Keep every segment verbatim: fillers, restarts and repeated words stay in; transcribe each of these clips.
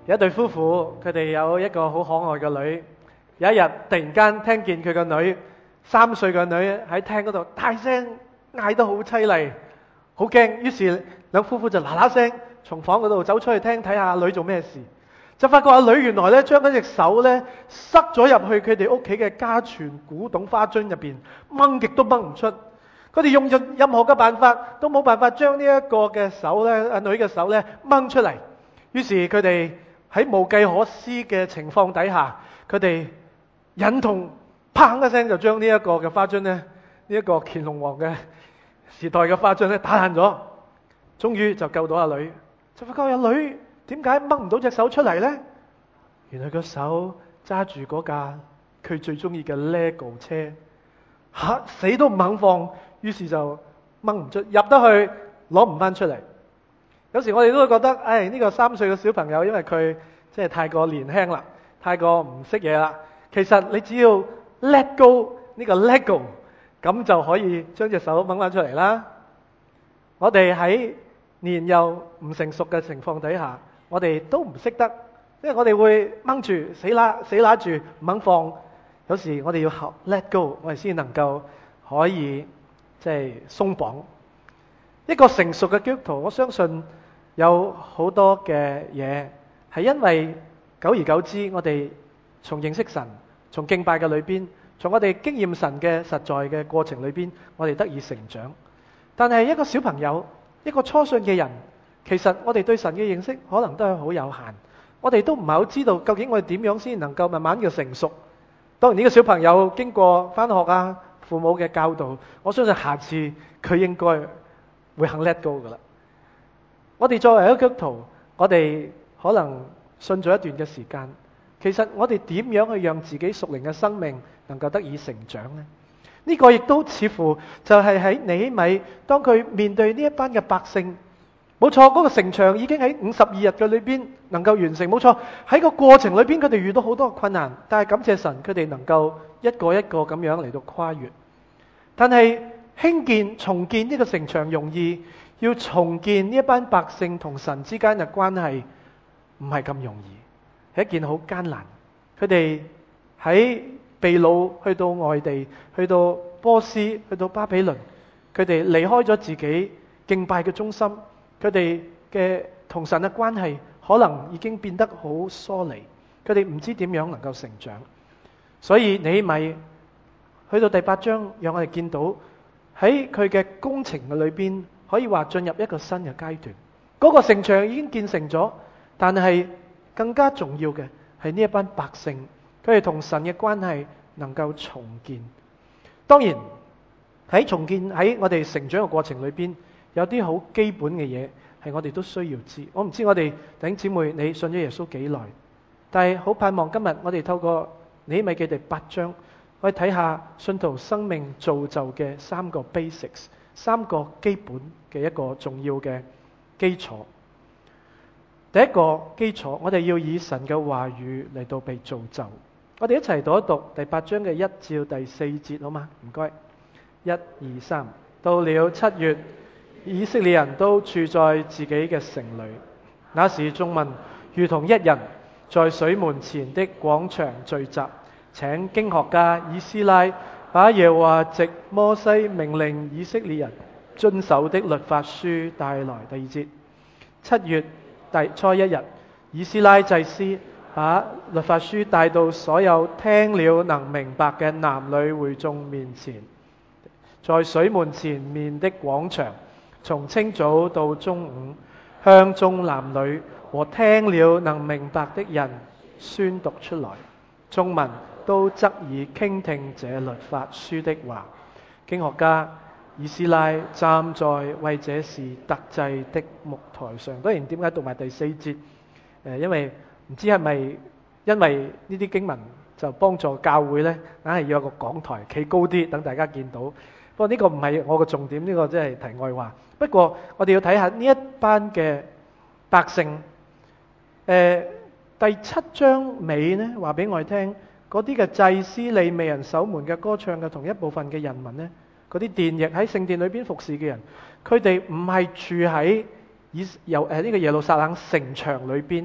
有一對夫婦，佢哋有一個好可愛嘅女。有一日突然間聽見佢個女三歲嘅女喺廳嗰度大聲嗌得好淒厲，好驚。於是兩夫婦就嗱嗱聲從房嗰度走出去廳睇下阿女做咩事，就發覺阿女原來咧將嗰隻手咧塞咗入去佢哋屋企嘅家傳古董花樽入邊，掹極都掹唔出。佢哋用盡任何嘅辦法都冇辦法將呢一個嘅手咧，阿女嘅手咧掹出嚟。於是佢哋喺無計可施嘅情況底下，佢哋忍痛砰一聲就將呢一個嘅花樽咧，呢、這、一個乾隆皇嘅時代嘅花樽咧打爛咗。終於就救到阿女，就發覺阿女點解掹唔到隻手出嚟呢？原來個手揸住嗰架佢最中意嘅 Lego 車，嚇死都唔肯放，於是就掹唔出，入得去攞唔翻出嚟。有時我哋都會覺得，唉，呢個三歲嘅小朋友，因為佢即係太過年輕啦，太過唔識嘢啦。其實你只要 let go 呢個 Lego， 咁就可以將隻手掹翻出嚟啦。我哋喺年幼唔成熟嘅情況底下，我哋都唔識得，因為我哋會掹住死拉死拉住唔肯放。有時我哋要學 let go， 我哋先能夠可以即係鬆綁。一個成熟嘅基督徒，我相信有好多嘅嘢係因為久而久之，我哋從認識神、從敬拜嘅裏邊，從我哋經驗神嘅實在嘅過程裏邊，我哋得以成長。但係一個小朋友，一個初信嘅人，其實我哋對神嘅認識可能都係好有限，我哋都唔係好知道究竟我哋點樣先能夠慢慢嘅成熟。當然呢個小朋友經過返學啊、父母嘅教導，我相信下次佢應該會肯 let go 噶啦。我哋作為一個基督徒，我哋可能信咗一段嘅時間，其實我哋點樣去讓自己屬靈嘅生命能夠得以成長呢？呢個亦都似乎就係喺尼希米，當佢面對呢一班嘅百姓，冇錯，嗰個城牆已經喺五十二日嘅裏邊能夠完成，冇錯，喺個過程裏邊佢哋遇到好多困難，但係感謝神，佢哋能夠一個一個咁樣嚟到跨越。但係興建重建呢個城牆容易，要重建呢一班百姓同神之間嘅關係唔係咁容易，係一件好艱難。佢哋喺被擄去到外地，去到波斯，去到巴比倫，佢哋離開咗自己敬拜嘅中心，佢哋嘅同神嘅關係可能已經變得好疏離，佢哋唔知點樣能夠成長。所以尼希米去到第八章，讓我哋見到喺佢嘅工程嘅裏邊，可以話進入一個新嘅階段。嗰個城牆已經建成咗，但係更加重要嘅係呢一班百姓，佢哋同神嘅關係能夠重建。當然喺重建喺我哋成長嘅過程裏邊，有啲好基本嘅嘢係我哋都需要知。我唔知我哋弟兄姊妹你信咗耶穌幾耐，但係好盼望今日我哋透過尼希米記第八章，我哋睇下信徒生命造就嘅三個 basics， 三個基本嘅一個重要嘅基礎。第一個基礎，我哋要以神嘅話語嚟到被造就。我哋一齊讀一讀第八章嘅一至第四節，好嗎？唔該，一二三。到了七月，以色列人都住在自己嘅城裏。那時眾民如同一人，在水門前的廣場聚集，請經學家以斯拉把耶和華藉摩西命令以色列人遵守的律法書帶來。第二節，七月第初一日，以斯拉祭司把律法書帶到所有聽了能明白嘅男女會眾面前，在水門前面的廣場，從清早到中午，向眾男女和聽了能明白的人宣讀出來。眾民都側耳傾聽這律法書的話。經學家以斯拉站在為這事特製的木台上。當然點解讀埋第四節？誒，因為唔知係咪因為呢啲經文就幫助教會呢，硬係要有個講台企高啲，等大家見到。不過呢個唔係我個重點，呢個真係題外話。不過我哋要睇下呢一班嘅百姓。誒，第七章尾呢話俾我哋聽，嗰啲嘅祭司、利未人、守門嘅、歌唱嘅同一部分嘅人民呢，嗰啲殿役喺聖殿裏邊服侍嘅人，佢哋唔係住喺以由誒呢個耶路撒冷城牆裏邊，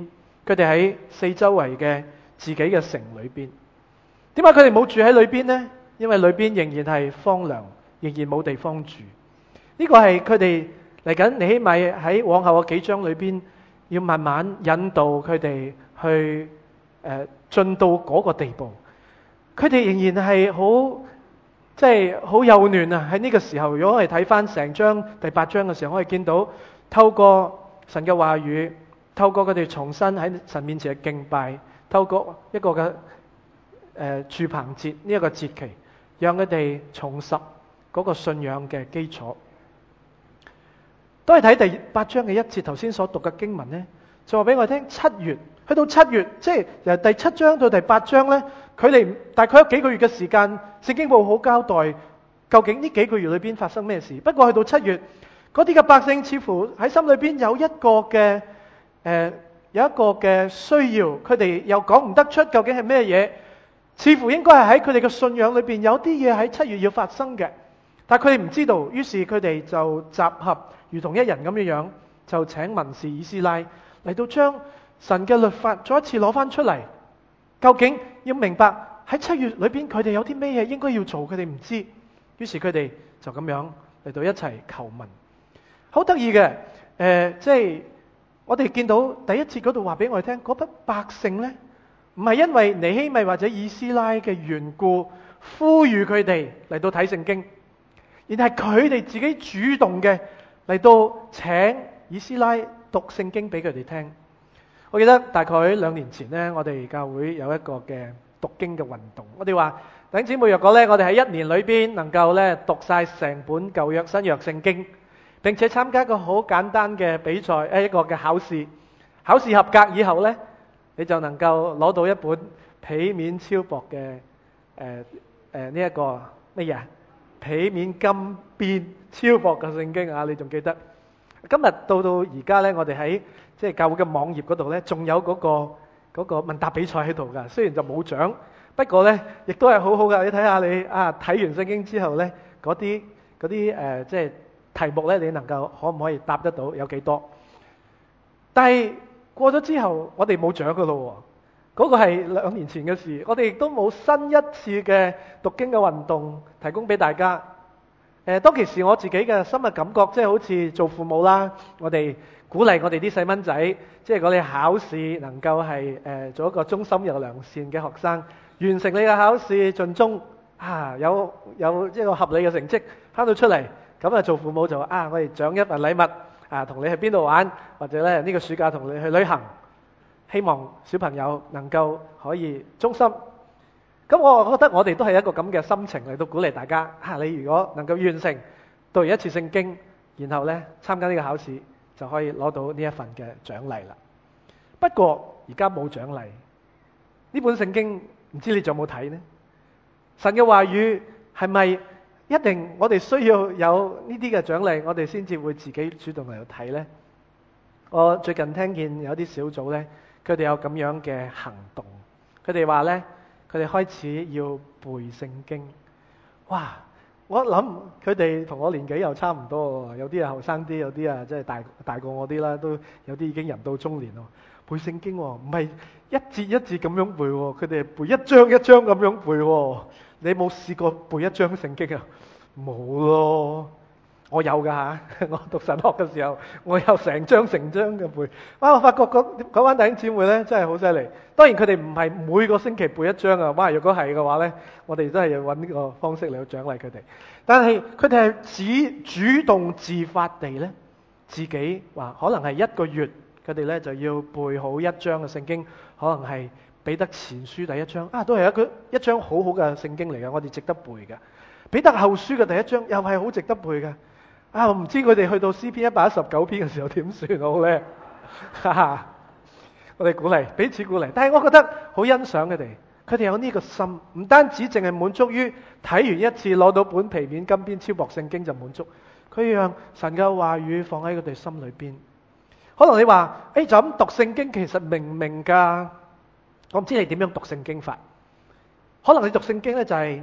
佢哋喺四周圍嘅自己嘅城裏邊。點解佢哋冇住喺裏邊呢？因為裏邊仍然係荒涼，仍然冇地方住。呢個係佢哋嚟緊尼希米喺往後嘅幾章裏邊，要慢慢引導佢哋去誒進到嗰個地步。佢哋仍然係好即係好幼嫩啊！喺呢個時候，如果我哋睇翻成章第八章嘅時候，我哋見到透過神嘅話語，透過佢哋重新喺神面前嘅敬拜，透過一個嘅誒住棚節呢一個節期，讓佢哋重拾嗰個信仰嘅基礎。都係睇第八章嘅一節頭先所讀嘅經文呢，就話俾我聽，七月去到七月，即係由第七章到第八章呢，距離大概有幾個月嘅時間，聖經冇好交代究竟呢幾個月裏邊發生咩事。不過去到七月，嗰啲嘅百姓似乎喺心裏邊有一個嘅誒、呃、有一個嘅需要，佢哋又講唔得出究竟係咩嘢，似乎應該係喺佢哋嘅信仰裏邊有啲嘢喺七月要發生嘅，但係佢哋唔知道，於是佢哋就集合，如同一人咁樣樣，就請文士以斯拉嚟到將神嘅律法再一次攞翻出嚟。究竟要明白喺七月裏邊佢哋有啲咩嘢應該要做，佢哋唔知，於是佢哋就咁樣嚟到一齊求問。好得意嘅，誒、呃，即係我哋見到第一節嗰度話俾我哋聽，嗰筆百姓呢，唔係因為尼希米或者以斯拉嘅緣故呼籲佢哋嚟到睇聖經，而係佢哋自己主動嘅嚟到請以斯拉讀聖經俾佢哋聽。我記得大概兩年前呢，我哋教會有一個嘅讀經嘅運動。我哋話弟兄姊妹，若果呢，我哋喺一年裏邊能夠呢讀晒成本舊約新約聖經，並且參加一個好簡單嘅比賽，誒一個嘅考試，考試合格以後呢，你就能夠攞到一本皮面超薄嘅誒誒呢一個乜嘢？皮面金邊超薄嘅聖經啊！你仲記得？今日到到而家呢，我哋喺即係教會嘅網頁嗰度呢，仲有嗰個嗰個問答比賽喺度噶。雖然就冇獎，不過呢亦都係好好噶。你睇下你啊，睇完聖經之後呢，嗰啲嗰啲誒即係題目呢，你能夠可唔可以答得到？有幾多？但係過咗之後，我哋冇獎噶咯。嗰個係兩年前嘅事，我哋亦都冇新一次嘅讀經嘅運動提供俾大家。誒，當其時我自己嘅深嘅感覺，即係好似做父母啦，我哋鼓勵我哋啲細蚊仔，即係如果你考試能夠係誒做一個忠心又良善嘅學生，完成你嘅考試盡忠啊，有有一個合理嘅成績翻到出嚟，咁啊做父母就話啊，我哋獎一份禮物啊，同你去邊度玩，或者咧呢個暑假同你去旅行，希望小朋友能夠可以忠心。咁我覺得我哋都係一個咁嘅心情嚟到鼓勵大家嚇，你如果能夠完成讀完一次聖經，然後呢參加呢個考試，就可以攞到呢一份嘅獎勵啦。不過而家冇獎勵，呢本聖經唔知你仲有冇睇呢？神嘅話語係咪一定我哋需要有呢啲嘅獎勵，我哋先至會自己主動嚟到睇呢？我最近聽見有啲小組呢，佢哋有咁樣嘅行動，佢哋話呢。佢哋開始要背聖經，哇！我諗佢哋同我年紀又差唔多喎，有啲係後生啲，有啲啊即係大大過我啲啦，都有啲已經人到中年咯。背聖經唔係一節一節咁樣背，佢哋係背一章一章咁樣背。你冇試過背一章聖經啊？冇咯。我有噶吓，我讀神學嘅時候，我有成章成章嘅背。哇！我發覺嗰嗰班弟兄姊妹咧，真係好犀利。當然佢哋唔係每個星期背一章啊。哇！如果係嘅話咧，我哋真係要揾呢個方式嚟去獎勵佢哋。但係佢哋係只主動自發地咧，自己話可能係一個月，佢哋咧就要背好一章嘅聖經，可能係彼得前書第一章啊，都係一個一章好好嘅聖經嚟嘅，我哋值得背嘅。彼得後書嘅第一章又係好值得背嘅。啊！我唔知佢哋去到詩篇一百一十九篇嘅時候點算好咧？哈哈！我哋鼓勵，彼此鼓勵。但係我覺得好欣賞佢哋，佢哋有呢個心，唔單止淨係滿足於睇完一次攞到本皮面金邊超薄聖經就滿足，佢讓神嘅話語放喺佢哋心裏邊。可能你話，誒、欸、就咁讀聖經，其實明唔明㗎？我唔知你點樣讀聖經法。可能你讀聖經咧就係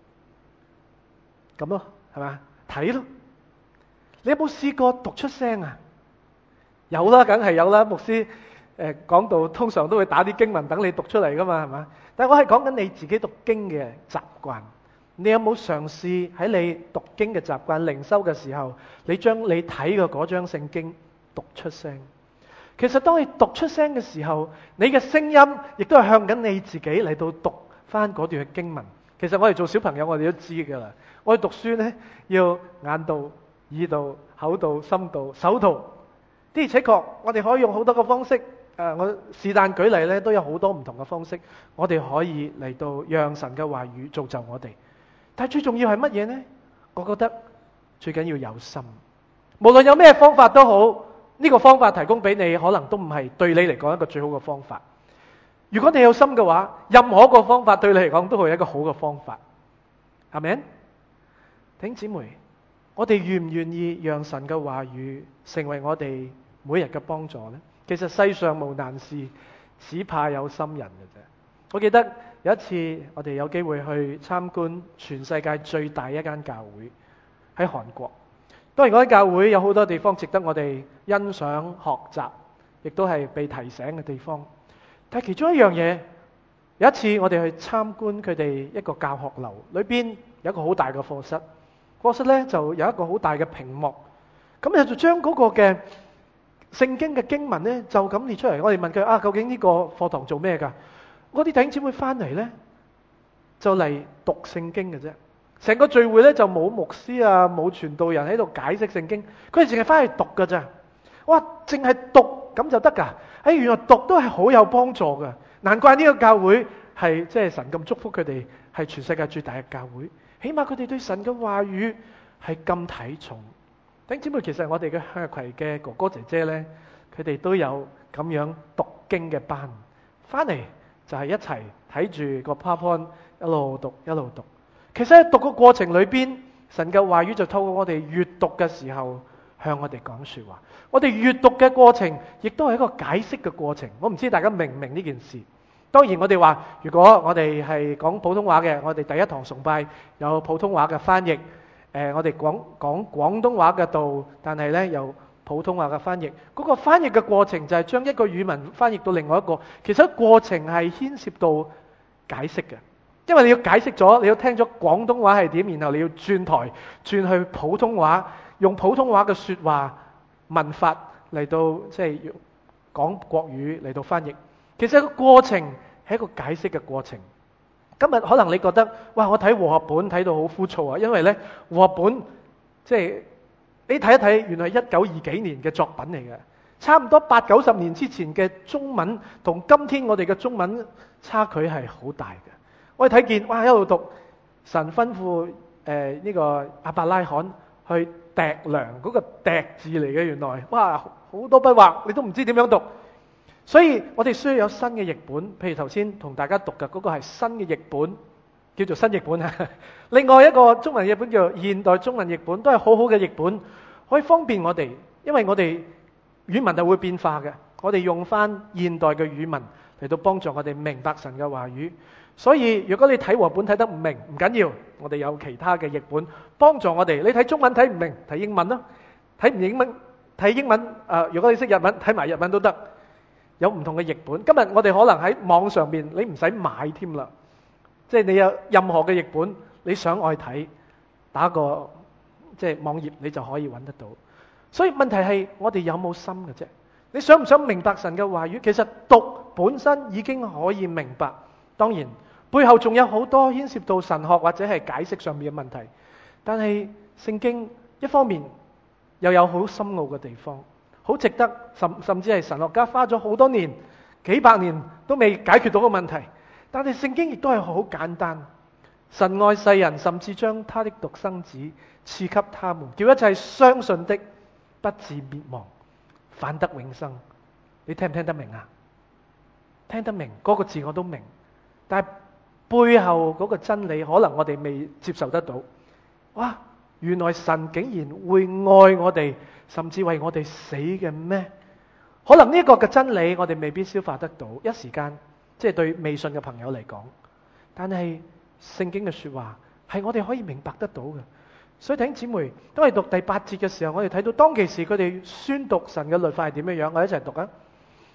咁咯，係嘛？睇咯。你有冇試過讀出聲啊？有啦，梗係有啦。牧師誒講道通常都會打啲經文等你讀出嚟噶嘛，係嘛？但係我係講緊你自己讀經嘅習慣。你有冇嘗試喺你讀經嘅習慣、靈修嘅時候，你將你睇嘅嗰張聖經讀出聲？其實當你讀出聲嘅時候，你嘅聲音亦都係向緊你自己嚟到讀翻嗰段嘅經文。其實我哋做小朋友，我哋都知㗎啦。我哋讀書呢，要眼到、耳到、口到、心到、手到。的而且確，我哋可以用好多個方式。誒，我是但舉例呢，都有好多唔同嘅方式，我哋可以嚟到讓神嘅話語造就我哋。但係最重要係乜嘢呢？我覺得最緊要有心。無論有咩方法都好，呢個方法提供俾你，可能都唔係對你嚟講一個最好嘅方法。如果你有心嘅話，任何一個方法對你嚟講都係一個好嘅方法。係咪？弟兄姊妹，我哋願唔願意讓神嘅話語成為我哋每日嘅幫助呢？其實世上無難事，只怕有心人嘅啫。我記得有一次，我哋有機會去參觀全世界最大一間教會喺韓國。當然嗰間教會有好多地方值得我哋欣賞、學習，亦都係被提醒嘅地方。但係其中一樣嘢，有一次我哋去參觀佢哋一個教學樓，裏邊有一個好大嘅課室。課室呢就有一個好大嘅屏幕，咁就就將嗰個嘅聖經嘅經文呢就咁列出嚟。我哋問佢啊，究竟呢個課堂做咩㗎？嗰啲弟兄姊妹翻嚟呢，就嚟讀聖經嘅啫。成個聚會呢，就冇牧師啊，冇傳道人喺度解釋聖經，佢哋淨係翻去讀㗎咋。哇，淨係讀咁就得㗎？哎，原來讀都係好有幫助㗎。難怪呢個教會係即係神咁祝福佢哋，係全世界最大嘅教會。起碼佢哋對神嘅話語係咁睇重。弟兄姊妹，其實我哋嘅向日葵嘅哥哥姐姐呢，佢哋都有咁樣讀經嘅班，翻嚟就係一齊睇住個 PowerPoint 一路讀一路讀。其實喺讀嘅過程裏邊，神嘅話語就透過我哋閱讀嘅時候向我哋講說話。我哋閱讀嘅過程亦都係一個解釋嘅過程。我唔知大家明唔明呢件事？當然我哋話，如果我哋係講普通話嘅，我哋第一堂崇拜有普通話嘅翻譯。誒，我哋講講廣東話嘅道，但係呢有普通話嘅翻譯。嗰個翻譯嘅過程就係將一個語文翻譯到另外一個。其實過程係牽涉到解釋嘅，因為你要解釋咗，你要聽咗廣東話係點，然後你要轉台轉去普通話，用普通話嘅說話文法嚟到即係講國語嚟到翻譯。其實個過程係一個解釋嘅過程。今日可能你覺得，哇！我睇和合本睇到好枯燥啊，因為呢和合本即係你睇一睇，原來係一九二幾年嘅作品嚟嘅，差唔多八九十年之前嘅中文同今天我哋嘅中文差距係好大嘅。我哋睇見，哇！一路讀神吩咐誒呢、呃這個亞伯拉罕去糴糧，嗰個糴字嚟嘅，原來哇好多筆畫，你都唔知點樣讀。所以我哋需要有新嘅譯本，譬如頭先同大家讀嘅嗰個係新嘅譯本，叫做新譯本啊。另外一個中文譯本叫現代中文譯本，都係好好嘅譯本，可以方便我哋，因為我哋語文係會變化嘅，我哋用翻現代嘅語文嚟到幫助我哋明白神嘅話語。所以如果你睇和本睇得唔明，唔緊要，我哋有其他嘅譯本幫助我哋。你睇中文睇唔明，睇英文咯；睇唔英文睇英文，誒、呃，如果你識日文，睇埋日文都得。有唔同嘅譯本。今日我哋可能喺網上面，你唔使買添啦，即係你有任何嘅譯本，你想愛睇，打個即係網頁，你就可以揾得到。所以問題係我哋有冇心嘅啫？你想唔想明白神嘅話語？其實讀本身已經可以明白，當然背後仲有好多牽涉到神學或者係解釋上面嘅問題。但係聖經一方面又有好深奧嘅地方。好值得，甚甚至係神學家花咗好多年、幾百年都未解決到嘅問題。但係聖經亦都係好簡單。神愛世人，甚至將他的獨生子賜給他們，叫一切相信的不至滅亡，反得永生。你聽唔聽得明啊？聽得明，嗰個字我都明，但係背後嗰個真理可能我哋未接受得到。哇！原來神竟然會愛我哋，甚至為我哋死嘅咩？可能呢個嘅真理我哋未必消化得到，一時間即係對未信嘅朋友嚟講。但係聖經嘅說話係我哋可以明白得到嘅。所以弟兄姊妹，當我哋讀第八節嘅時候，我哋睇到當其時佢哋宣讀神嘅律法係點樣樣，我哋一齊讀啊！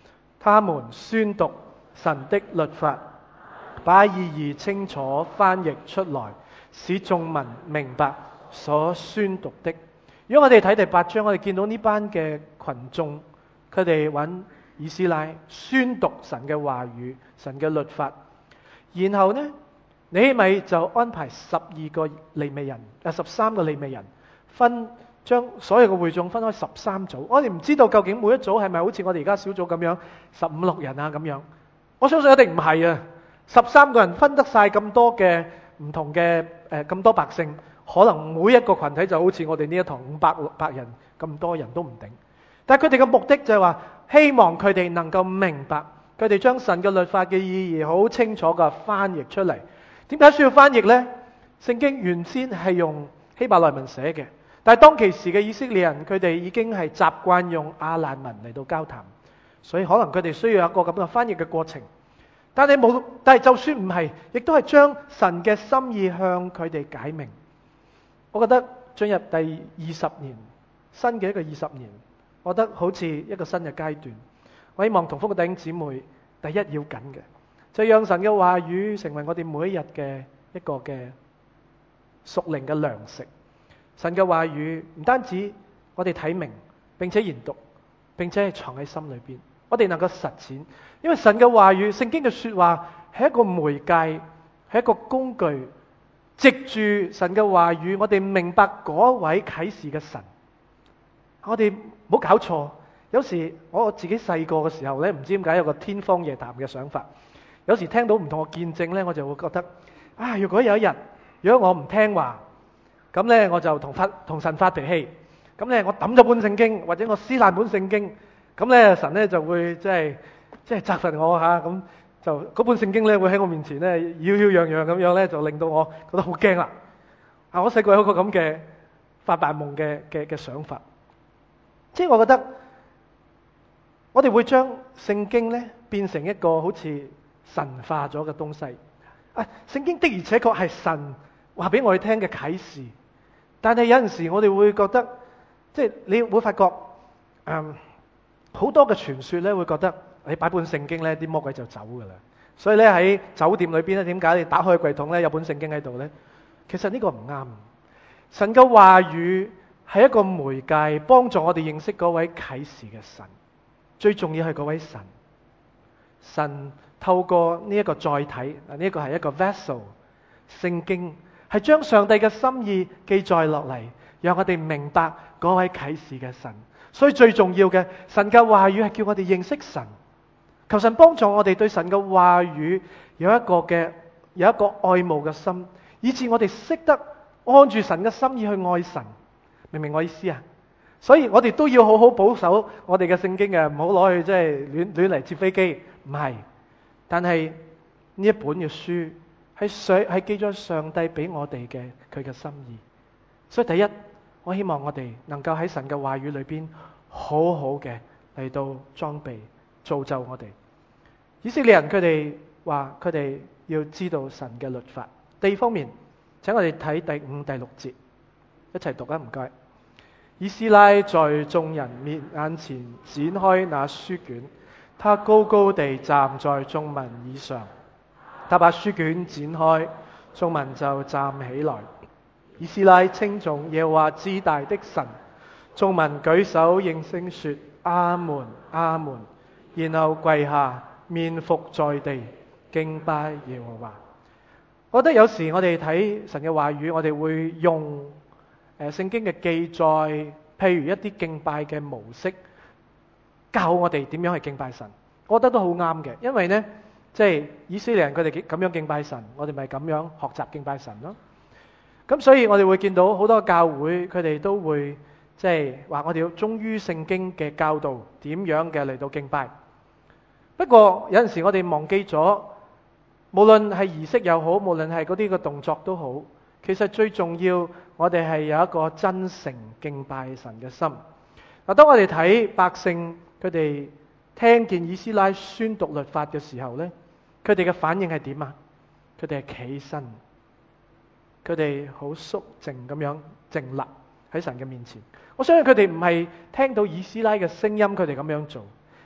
他們宣讀神的律法，把意義清楚翻譯出來，使眾民明白所宣讀的。如果我哋睇第八章，我哋見到呢班嘅群眾，佢哋揾以斯拉宣讀神嘅話語、神嘅律法，然後呢，尼希米就安排十二個利未人，啊十三個利未人，分將所有嘅會眾分開十三組。我哋唔知道究竟每一組係咪好似我哋而家小組咁樣十五六人啊咁樣。我相信一定唔係啊！十三個人分得晒咁多嘅唔同嘅誒咁多百姓，可能每一個群體就好似我哋呢一堂五百六百人咁多人都唔定。但係佢哋嘅目的就係話，希望佢哋能夠明白，佢哋將神嘅律法嘅意義好清楚嘅翻譯出嚟。點解需要翻譯呢？聖經原先係用希伯來文寫嘅，但係當其時嘅以色列人，佢哋已經係習慣用亞蘭文嚟到交談，所以可能佢哋需要一個咁嘅翻譯嘅過程。但係冇，但係就算唔係，亦都係將神嘅心意向佢哋解明。我覺得進入第二十年，新嘅一個二十年，我覺得好似一個新嘅階段。我希望同福嘅弟兄姊妹，第一要緊嘅，就讓神嘅話語成為我哋每一日嘅一個嘅屬靈嘅糧食。神嘅話語唔單止我哋睇明，並且研讀，並且係藏喺心裏邊，我哋能夠實踐。因為神嘅話語、聖經嘅說話係一個媒介，係一個工具，藉住神嘅話語，我哋明白嗰位啟示嘅神。我哋唔好搞錯，有時我自己細個嘅時候咧，唔知點解有個天方夜譚嘅想法。有時聽到唔同嘅見證咧，我就會覺得啊，如果有一日，如果我唔聽話，咁咧我就同發同神發脾氣，咁咧我抌咗本聖經，或者我撕爛本聖經，咁咧神咧就會即係即係責罰我吓，咁就嗰本聖經咧會喺我面前咧擾擾攘攘咁樣咧，就令到我覺得好驚啦。啊，我細個有個咁嘅發白夢嘅嘅嘅想法，即係我覺得我哋會將聖經咧變成一個好似神化咗嘅東西。啊，聖經的而且確係神話俾我哋聽嘅啟示，但係有陣時我哋會覺得，即係你會發覺，嗯，好多嘅傳說咧會覺得你擺本聖經咧，啲魔鬼就走噶啦。所以咧喺酒店裏邊咧，點解你打開櫃桶咧有本聖經喺度咧？其實呢個唔啱。神嘅話語係一個媒介，幫助我哋認識嗰位啟示嘅神。最重要係嗰位神，神透過呢一個載體，呢一個係一個 vessel， 聖經係將上帝嘅心意記載落嚟，讓我哋明白嗰位啟示嘅神。所以最重要嘅，神嘅話語係叫我哋認識神。求神幫助我哋對神嘅話語有一個嘅有一個愛慕嘅心，以致我哋識得按住神嘅心意去愛神。明唔明我意思啊？所以我哋都要好好保守我哋嘅聖經嘅，唔好攞去即係亂亂嚟接飛機。唔係，但係呢一本嘅書係上係記咗上帝俾我哋嘅佢嘅心意。所以第一，我希望我哋能夠喺神嘅話語裏邊好好嘅嚟到裝備造就我哋。以色列人佢哋話佢哋要知道神嘅律法。第二方面，請我哋睇第五、第六節，一齊讀啊！唔該。以斯拉在眾人面眼前展開那書卷，他高高地站在眾民以上。他把書卷展開，眾民就站起來。以斯拉稱頌耶和華至大的神，眾民舉手應聲說：阿門，阿門。然後跪下，面伏在地，敬拜耶和華。我覺得有時我哋睇神嘅話語，我哋會用誒聖經嘅記載，譬如一啲敬拜嘅模式，教我哋點樣去敬拜神。我覺得都好啱嘅，因為呢，即係以色列人佢哋咁樣敬拜神，我哋咪咁樣學習敬拜神咯。咁所以我哋會見到好多教會，佢哋都會即係話我哋要忠於聖經嘅教導，點樣嘅嚟到敬拜。不過有陣時我哋忘記咗，無論係儀式又好，無論係嗰啲嘅動作都好，其實最重要，我哋係有一個真誠敬拜神嘅心。嗱，當我哋睇百姓佢哋聽見以斯拉宣讀律法嘅時候呢，佢哋嘅反應係點啊？佢哋係企身，佢哋好肅靜咁樣靜立喺神嘅面前。我相信佢哋唔係聽到以斯拉嘅聲音，佢哋咁樣做，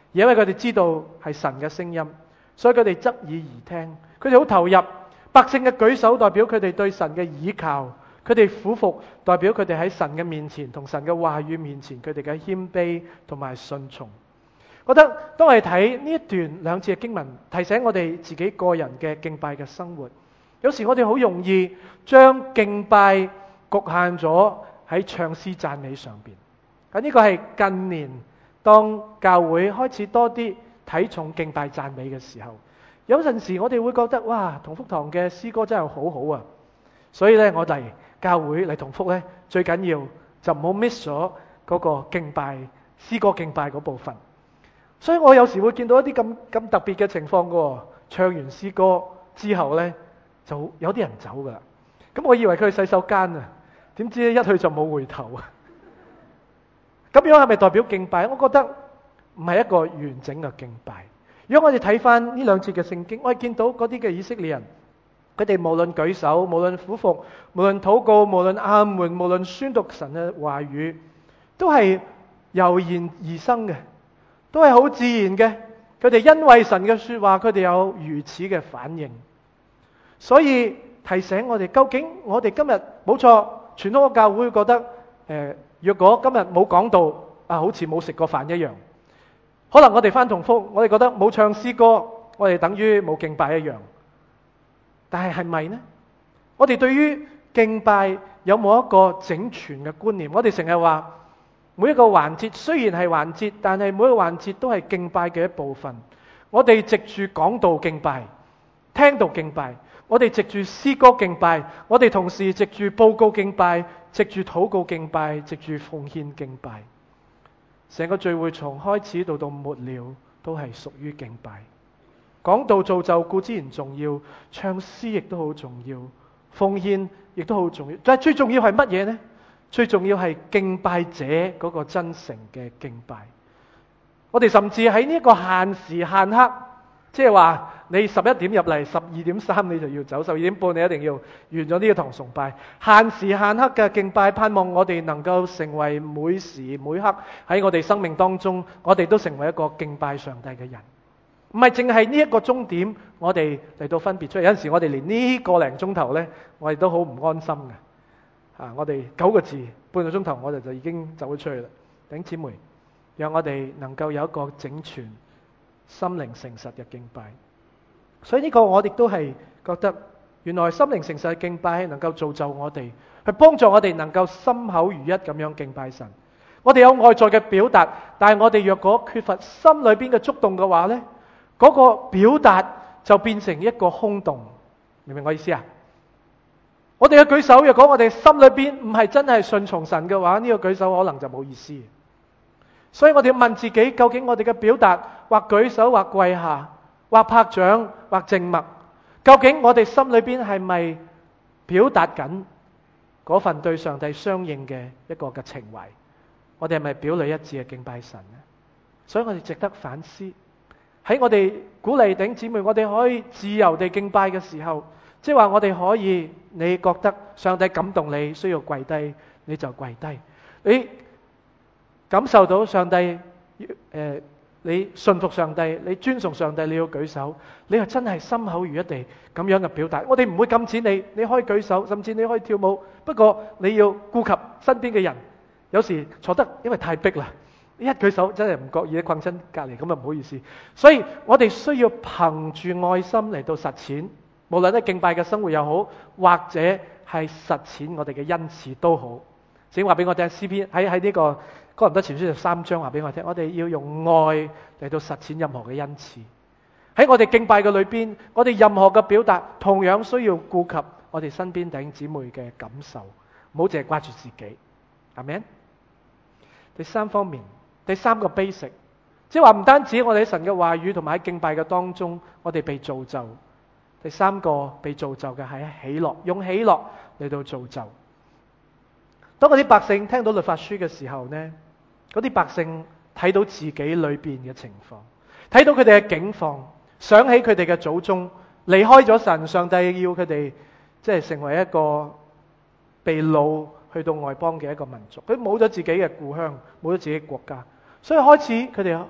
因為佢哋知道係神嘅聲音，所以佢哋側耳而聽，佢哋好投入。百姓嘅舉手代表佢哋對神嘅倚靠，佢哋俯伏代表佢哋喺神嘅面前同神嘅話語面前佢哋嘅謙卑同埋順從。我覺得當我哋睇呢一段兩節嘅經文，提醒我哋自己個人嘅敬拜嘅生活。有時我哋好容易將敬拜局限咗喺唱詩讚美上邊。咁呢個係近年當教會開始多啲睇重敬拜讚美嘅時候，有陣時我哋會覺得哇，同福堂嘅詩歌真係好好啊！所以咧，我嚟教會嚟同福咧，最緊要就唔好 miss 咗嗰個敬拜詩歌敬拜嗰部分。所以我有時會見到一啲咁咁特別嘅情況噶，唱完詩歌之後咧，就有啲人走噶啦。咁我以為佢去洗手間啊，點知一去就冇回頭啊！咁樣係咪代表敬拜？我覺得唔係一個完整嘅敬拜。如果我哋睇翻呢兩節嘅聖經，我哋見到嗰啲嘅以色列人，佢哋無論舉手，無論俯伏，無論禱告，無論阿門，無論宣讀神嘅話語，都係油然而生嘅，都係好自然嘅。佢哋因為神嘅說話，佢哋有如此嘅反應。所以提醒我哋，究竟我哋今日冇錯，傳統嘅教會覺得，誒、呃，若果今日冇講道，啊，好似冇食過飯一樣。可能我哋返同福，我哋覺得冇唱詩歌，我哋等於冇敬拜一樣。但係係咪呢？我哋對於敬拜有冇一個整全嘅觀念？我哋成日話每一個環節雖然係環節，但係每一個環節都係敬拜嘅一部分。我哋藉住講道敬拜，聽道敬拜，我哋藉住詩歌敬拜，我哋同時藉住報告敬拜，藉住禱告敬拜，藉住奉獻敬拜。成個聚會從開始到到末了都係屬於敬拜。講道造就固然重要，唱詩亦都好重要，奉獻亦都好重要。但係最重要係乜嘢呢？最重要係敬拜者嗰個真誠嘅敬拜。我哋甚至喺呢個限時限刻，即係話你十一點入嚟，十二點三你就要走，十二點半你一定要完咗呢個堂崇拜。限時限刻嘅敬拜，盼望我哋能夠成為每時每刻喺我哋生命當中，我哋都成為一個敬拜上帝嘅人。唔係淨係呢一個鐘點，我哋嚟到分別出嚟。有陣時我哋連呢個零鐘頭呢，我哋都好唔安心嘅。啊，我哋九個字半個鐘頭，我哋就已經走咗出去啦。弟兄姊妹，讓我哋能夠有一個整全、心靈誠實嘅敬拜。所以呢個我哋都係覺得，原來心靈誠實嘅敬拜係能夠造就我哋，去幫助我哋能夠心口如一咁樣敬拜神。我哋有外在嘅表達，但係我哋若果缺乏心裏邊嘅觸動嘅話呢，嗰個表達就變成一個空洞。明唔明我意思啊？我哋嘅舉手，若果我哋心裏邊唔係真係順從神嘅話，呢個舉手可能就冇意思。所以我哋要問自己，究竟我哋嘅表達，或舉手，或跪下，或拍掌，或靜默，究竟我哋心裏邊係咪表達緊嗰份對上帝相應嘅一個嘅情懷？我哋係咪表裏一致嘅敬拜神呢？所以我哋值得反思。喺我哋鼓勵弟兄姊妹，我哋可以自由地敬拜嘅時候，即係話我哋可以，你覺得上帝感動你需要跪低，你就跪低。你感受到上帝，誒、呃，你信服上帝，你尊崇上帝，你要舉手，你係真係心口如一地咁樣嘅表達。我哋唔會禁止你，你可以舉手，甚至你可以跳舞，不過你要顧及身邊嘅人。有時坐得因為太逼啦，一舉手真係唔覺意困親隔離，咁啊唔好意思。所以我哋需要憑住愛心嚟到實踐，無論係敬拜嘅生活又好，或者係實踐我哋嘅恩賜都好。請話俾我聽，詩篇喺喺呢個哥林多前書十三章話俾我聽，我哋要用愛嚟到實踐任何嘅恩賜。喺我哋敬拜嘅裏邊，我哋任何嘅表達同樣需要顧及我哋身邊弟兄姊妹嘅感受，唔好淨係掛住自己。阿們。第三方面，第三個 basic， 即係話唔單止我哋喺神嘅話語同埋喺敬拜嘅當中，我哋被造就。第三個被造就嘅係喜樂，用喜樂嚟到造就。當嗰啲百姓聽到律法書嘅時候呢，嗰啲百姓睇到自己裏邊嘅情況，睇到佢哋嘅境況，想起佢哋嘅祖宗離開咗神，上帝要佢哋即係成為一個被擄去到外邦嘅一個民族，佢冇咗自己嘅故鄉，冇咗自己嘅國家，所以開始佢哋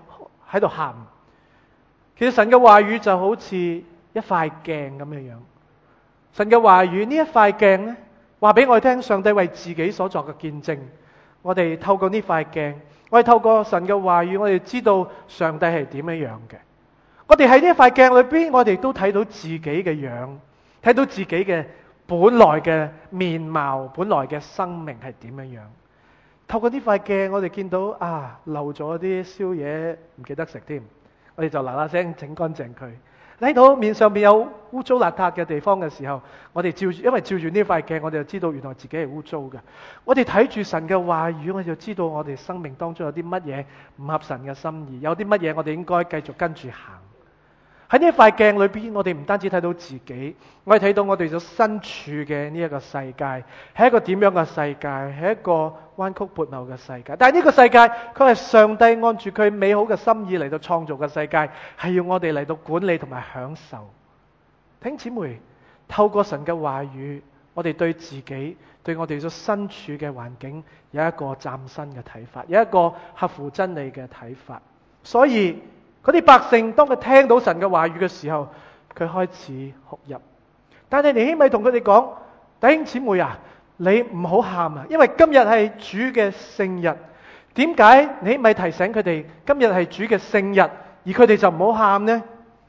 喺度喊。其實神嘅話語就好似一塊鏡咁樣樣。神嘅話語呢一塊鏡咧，話俾我哋聽，上帝為自己所作嘅見證。我哋透過呢塊鏡，我哋透過神嘅話語，我哋知道上帝係點樣樣嘅。我哋喺呢一塊鏡裏邊，我哋都睇到自己嘅樣，睇到自己嘅本來嘅面貌，本來嘅生命係點樣樣。透過呢塊鏡，我哋見到啊，漏咗啲宵夜唔記得食添，我哋就嗱嗱聲整乾淨佢。睇到面上邊有污糟邋遢嘅地方嘅時候，我哋照住，因為照住呢塊鏡，我哋就知道原來自己係污糟嘅。我哋睇住神嘅話語，我哋就知道我哋生命當中有啲乜嘢唔合神嘅心意，有啲乜嘢我哋應該繼續跟住行。喺呢一塊鏡裏邊，我哋唔單止睇到自己，我哋睇到我哋所身處嘅呢一個世界係一個點樣嘅世界，係一個彎曲悖謬嘅世界。但係呢個世界，佢係上帝按住佢美好嘅心意嚟到創造嘅世界，係要我哋嚟到管理同埋享受。弟兄姊妹，透過神嘅話語，我哋對自己、對我哋所身處嘅環境有一個嶄新嘅睇法，有一個合乎真理嘅睇法。所以嗰啲百姓當佢聽到神嘅話語嘅時候，佢開始哭泣。但係尼希米同佢哋講：弟兄姊妹啊，你唔好喊啊，因為今日係主嘅聖日。點解尼希米提醒佢哋今日係主嘅聖日，而佢哋就唔好喊呢？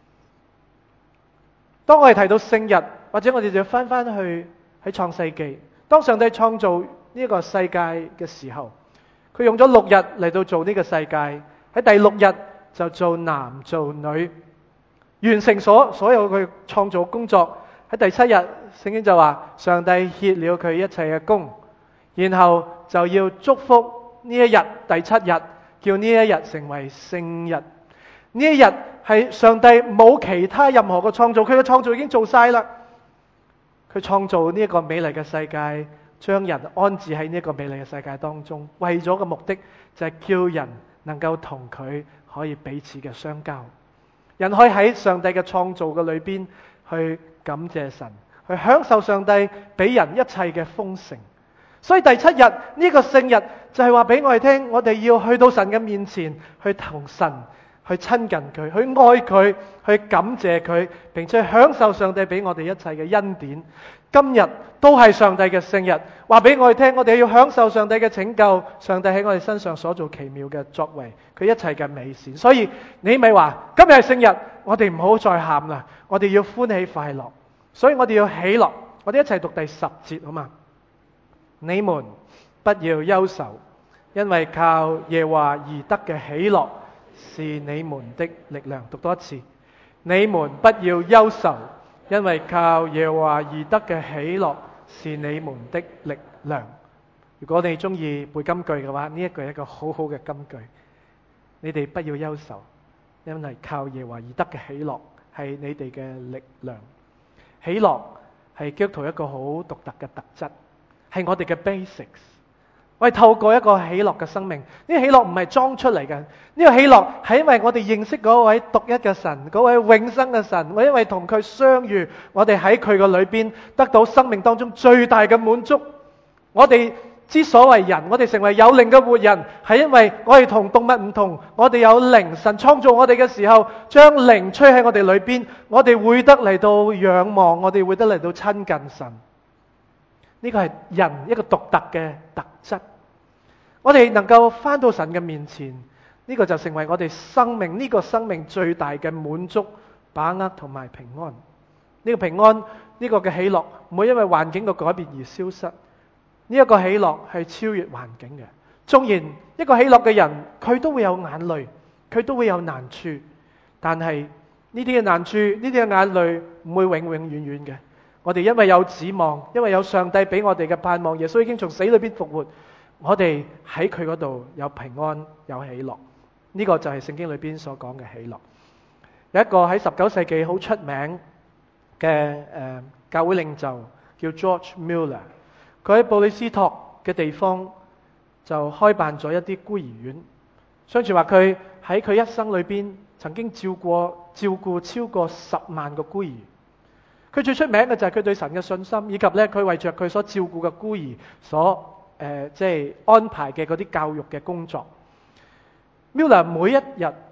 當我哋提到聖日，或者我哋就翻翻去喺創世記，當上帝創造呢個世界嘅時候，佢用咗六日嚟到做呢個世界，喺第六日就做男做女，完成所所有佢創造工作。喺第七日，聖經就話上帝歇了佢一切嘅工，然後就要祝福呢一日第七日，叫呢一日成為聖日。呢一日係上帝冇其他任何嘅創造，佢嘅創造已經做晒啦。佢創造呢一個美麗嘅世界，將人安置喺呢一個美麗嘅世界當中，為咗嘅目的就係叫人能夠同佢可以彼此嘅相交，人可以喺上帝嘅創造嘅裏邊去感謝神，去享受上帝俾人一切嘅豐盛。所以第七日呢個聖日就係話俾我哋聽，我哋要去到神嘅面前，去同神去親近佢，去愛佢，去感謝佢，並且享受上帝俾我哋一切嘅恩典。今日都係上帝嘅聖日，話俾我哋聽，我哋要享受上帝嘅拯救，上帝喺我哋身上所做奇妙嘅作為，佢一切嘅美善。所以你咪話今日係聖日，我哋唔好再喊啦，我哋要歡喜快樂。所以我哋要喜樂，我哋一齊讀第十節好嘛？你們不要憂愁，因為靠耶和華而得嘅喜樂是你們的力量。讀多一次，你們不要憂愁，因為靠耶和華而得嘅喜樂是你們的力量。如果你中意背金句嘅話，呢一句係一個好好嘅金句。你哋不要憂愁，因為靠耶和華而得嘅喜樂係你哋嘅力量。喜樂係基督徒一個好獨特嘅特質，係我哋嘅 basics。我哋透過一個喜樂嘅生命，呢個喜樂唔係裝出嚟嘅，呢個喜樂係因為我哋認識嗰位獨一嘅神，嗰位永生嘅神。我因為同佢相遇，我哋喺佢嘅裏邊得到生命當中最大嘅滿足。我哋之所為人，我哋成為有靈嘅活人，係因為我哋同動物唔同，我哋有靈。神創造我哋嘅時候，將靈吹喺我哋裏邊，我哋會得嚟到仰望，我哋會得嚟到親近神。呢個係人一個獨特嘅特質。我哋能夠返到神嘅面前，呢個就成為我哋生命呢個生命最大嘅滿足、把握同埋平安。呢個平安，呢個嘅喜樂唔會因為環境嘅改變而消失。呢一個喜樂係超越環境嘅。縱然一個喜樂嘅人，佢都會有眼淚，佢都會有難處，但係呢啲嘅難處，呢啲嘅眼淚唔會永永遠遠嘅。我哋因為有指望，因為有上帝俾我哋嘅盼望，耶穌已經從死裏邊復活，我哋喺佢嗰度有平安，有喜樂。呢個就係聖經裏邊所講嘅喜樂。有一個喺十九世紀好出名嘅誒教會領袖叫 George Mueller， 佢喺布里斯托嘅地方就開辦咗一啲孤兒院。相傳話佢喺佢一生裏邊曾經照顧照顧超過十萬個孤兒。佢最出名嘅就係佢對神嘅信心，以及咧佢為着佢所照顧嘅孤兒所誒即係安排嘅嗰啲教育嘅工作。Mueller 每一日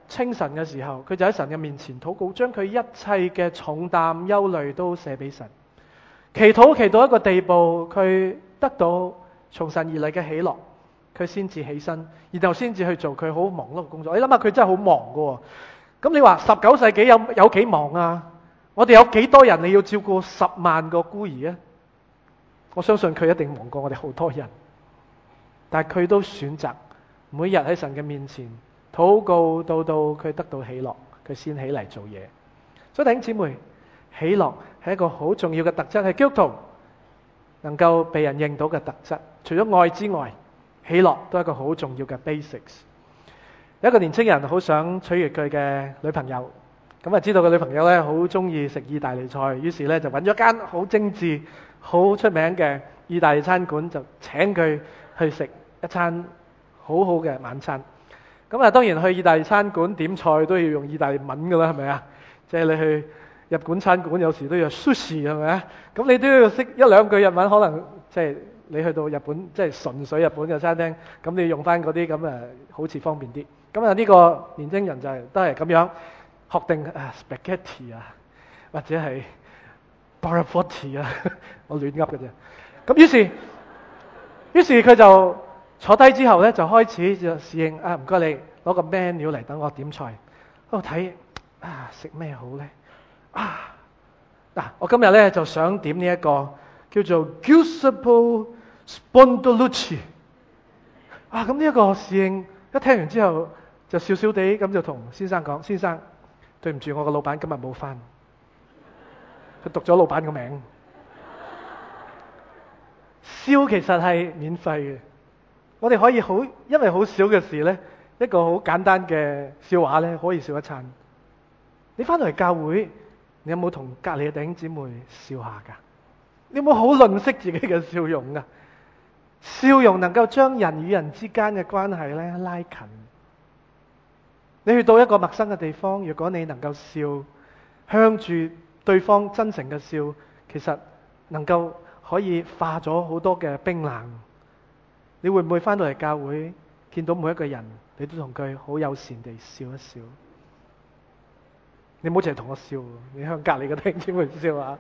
清晨嘅時候，佢就喺神嘅面前禱告，將佢一切嘅重擔憂慮都寫俾神。祈禱祈到一個地步，佢得到從神而嚟嘅喜樂，佢先至起身，然後先至去做佢好忙碌嘅工作。你諗下，佢真係好忙㗎。咁你話十九世紀有有幾忙啊？我哋有幾多人你要照顧十萬個孤兒啊？我相信佢一定忙過我哋好多人，但係佢都選擇每日喺神嘅面前禱告，到到佢得到喜樂，佢先起嚟做嘢。所以弟兄姊妹，喜樂係一個好重要嘅特質，係基督徒能夠被人認到嘅特質。除咗愛之外，喜樂都係一個好重要嘅 basics。有一個年青人好想取悅佢嘅女朋友，咁啊知道個女朋友咧好中意食意大利菜，於是咧就揾咗間好精緻、好出名嘅意大利餐館，就請佢去食一餐好好嘅晚餐。咁啊當然去意大利餐館點菜都要用意大利文噶啦，係咪啊？即係你去日本餐館有時都要 sushi 係咪啊？咁你都要識一兩句日文，可能即係你去到日本即係純粹日本嘅餐廳，咁你用翻嗰啲咁啊，好似方便啲。咁啊呢個年輕人就係都係咁樣學定啊 spaghetti 啊，或者係 barbotti 啊，我亂噏嘅啫。咁於是於是佢就坐低之後咧，就開始就侍應啊，唔該你攞個 menu 嚟等我點菜。喺度睇啊，食咩好咧？啊嗱，我今日咧就想點呢一個叫做 Giuseppe Spondolucci。啊，咁呢一個侍應一聽完之後就笑笑地咁就同先生講：先生，對唔住，我個老闆今日冇返。佢讀咗老闆個名。笑其實係免費嘅，我哋可以好，因為好少嘅事呢，一個好簡單嘅笑話呢，可以笑一餐。你返到嚟教會，你有冇同隔籬嘅弟兄姊妹笑下㗎？你有冇好吝嗇自己嘅笑容㗎？笑容能夠將人與人之間嘅關係呢拉近。你去到一個陌生嘅地方，如果你能夠笑，向住對方真誠嘅笑，其實能夠可以化咗好多嘅冰冷。你會唔會返到嚟教會，見到每一個人，你都同佢好友善地笑一笑？你唔好淨係同我笑，你向隔籬嘅弟兄姊妹笑下。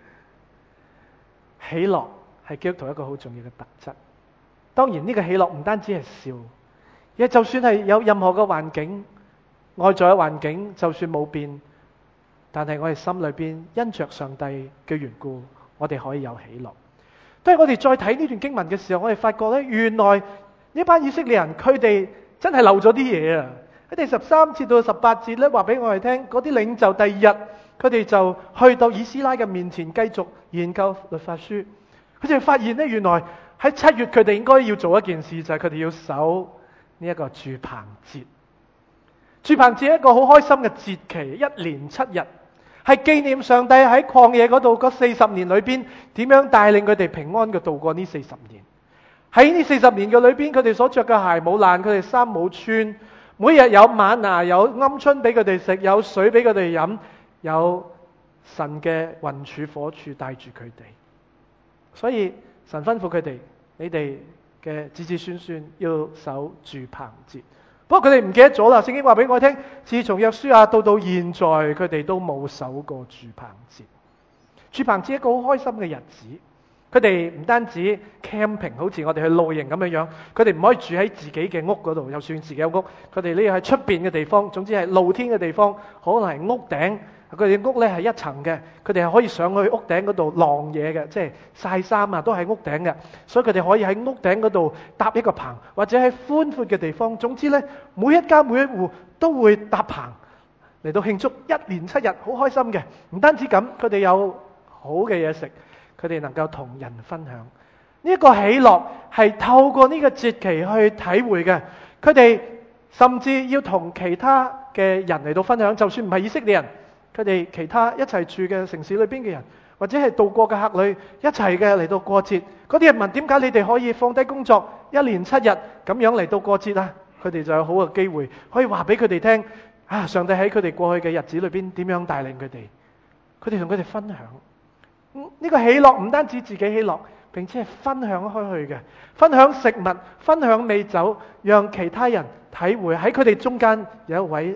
喜樂係基督徒一個好重要嘅特質。當然呢個喜樂唔單止係笑，而就算係有任何嘅環境，外在嘅環境就算冇變，但係我哋心裏邊因着上帝嘅緣故，我哋可以有喜樂。當我哋再睇呢段經文嘅時候，我哋發覺咧，原來呢班以色列人佢哋真係漏咗啲嘢啊！喺第十三節到十八節咧，話俾我哋聽，嗰啲領袖第二日佢哋就去到以斯拉嘅面前繼續研究律法書。佢哋發現咧，原來喺七月佢哋應該要做一件事，就係佢哋要守呢一個住棚節。住棚節係一個好開心嘅節期，一連七日，係紀念上帝喺曠野嗰度嗰四十年裏邊點樣帶領佢哋平安嘅度過呢四十年。喺呢四十年嘅裏邊，佢哋所着嘅鞋冇爛，佢哋衫冇穿，每日有嗎哪，有鵪鶉俾佢哋食，有水俾佢哋飲，有神嘅雲柱火柱帶住佢哋。所以神吩咐佢哋，你哋嘅子子孫孫要守住棚節。不過佢哋唔記得咗啦，聖經話俾我聽，自從約書亞到到現在，佢哋都冇守過住棚節。住棚節係一個好開心嘅日子，佢哋唔單止 camping， 好似我哋去露營咁樣樣，佢哋唔可以住喺自己嘅屋嗰度，就算自己有屋，佢哋呢喺出邊嘅地方，總之係露天嘅地方，可能係屋頂。佢哋屋咧係一層嘅，佢哋係可以上去屋頂嗰度晾嘢嘅，即係曬衫啊，都喺屋頂嘅。所以佢哋可以喺屋頂嗰度搭一個棚，或者喺寬闊嘅地方。總之咧，每一家每一戶都會搭棚嚟到慶祝一連七日，好開心嘅。唔單止咁，佢哋有好嘅嘢食，佢哋能夠同人分享。呢一個喜樂係透過呢個節期去體會嘅。佢哋甚至要同其他嘅人嚟到分享，就算唔係以色列人。佢哋其他一齊住嘅城市裏邊嘅人，或者係度過嘅客旅，一齊嘅嚟到過節。嗰啲人問：點解你哋可以放低工作一連七日咁樣嚟到過節啊？佢哋就有好嘅機會可以話俾佢哋聽啊！上帝喺佢哋過去嘅日子裏邊點樣帶領佢哋？佢哋同佢哋分享。呢、這個喜樂唔單止自己喜樂，並且係分享開去嘅，分享食物，分享美酒，讓其他人體會喺佢哋中間有一位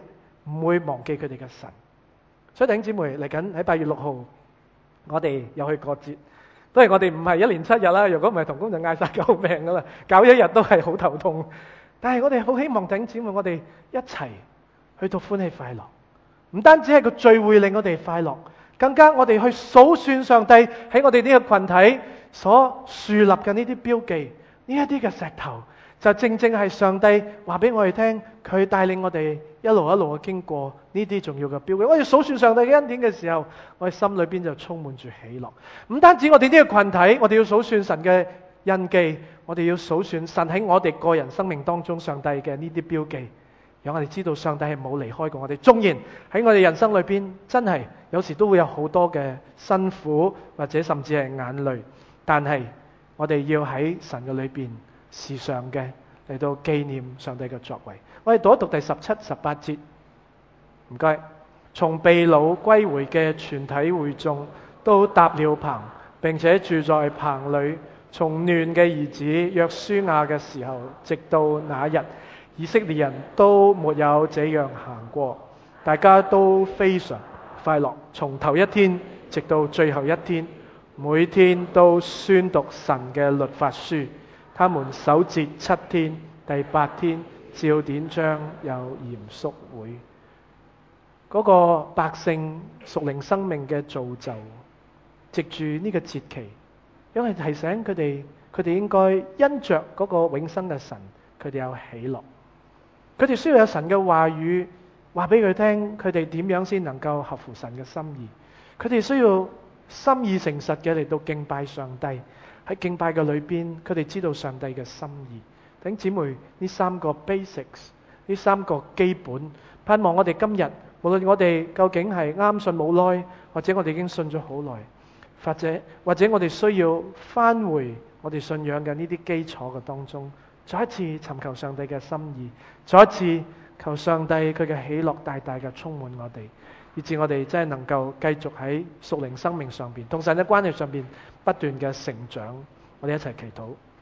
唔會忘記佢哋嘅神。所以弟兄姊妹，嚟緊喺八月六號，我哋又去過節。當然我哋唔係一連七日啦，如果唔係同工就嗌晒救命噶啦，搞一日都係好頭痛。但係我哋好希望弟兄姊妹，我哋一齊去到歡喜快樂。唔單止係個聚會令我哋快樂，更加我哋去數算上帝喺我哋呢個群體所樹立嘅呢啲標記，呢一啲嘅石頭，就正正係上帝話俾我哋聽，佢帶領我哋一路一路嘅經過呢啲重要嘅標記。我哋數算上帝嘅恩典嘅時候，我哋心裏邊就充滿住喜樂。唔單止我哋呢個群體，我哋要數算神嘅印記，我哋要數算神喺我哋個人生命當中上帝嘅呢啲標記，讓我哋知道上帝係冇離開過我哋。縱然喺我哋人生裏邊真係有時都會有好多嘅辛苦或者甚至係眼淚，但係我哋要喺神嘅裏邊時常嘅嚟到紀念上帝嘅作為。我哋讀一讀第十七、十八節，唔該。從被擄歸回嘅全體會眾都搭了棚，並且住在棚裏。從嫩嘅兒子約書亞嘅時候，直到那日，以色列人都沒有這樣行過。大家都非常快樂，從頭一天直到最後一天，每天都宣讀神嘅律法書。他們守節七天，第八天照典章有嚴肅會。嗰、那個百姓屬靈生命嘅造就，藉住呢個節期，因為提醒佢哋，佢哋應該因着嗰個永生嘅神，佢哋有喜樂。佢哋需要有神嘅話語話俾佢聽，佢哋點樣先能夠合乎神嘅心意。佢哋需要心意誠實嘅嚟到敬拜上帝。喺敬拜嘅裏邊，佢哋知道上帝嘅心意。弟兄姊妹，呢三個 basics， 呢三個基本，盼望我哋今日，無論我哋究竟係啱信冇耐，或者我哋已經信咗好耐，或者或者我哋需要返回我哋信仰嘅呢啲基礎嘅當中，再一次尋求上帝嘅心意，再一次求上帝佢嘅喜樂大大嘅充滿我哋，以致我哋真係能夠繼續喺屬靈生命上邊，同神嘅關係上邊不斷嘅成長。我哋一齊祈禱。